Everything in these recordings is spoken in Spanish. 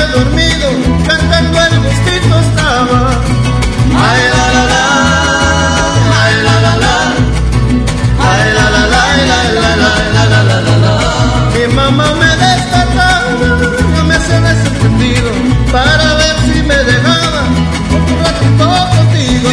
dormido, cantando el gustito estaba. Ay la la la, ay la la la, ay la la la, ay la la la, la la la la la. Mi mamá me despertaba, no me hacía ese sentido, para ver si me dejaba otro ratito contigo.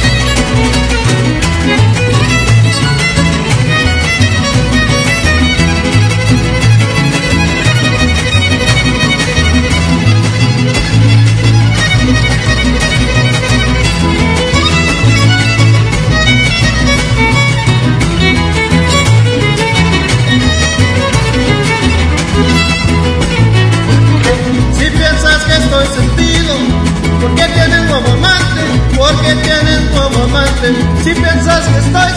Estoy sentido, porque tienes nuevo amante, porque tienes nuevo amante. Si piensas que estoy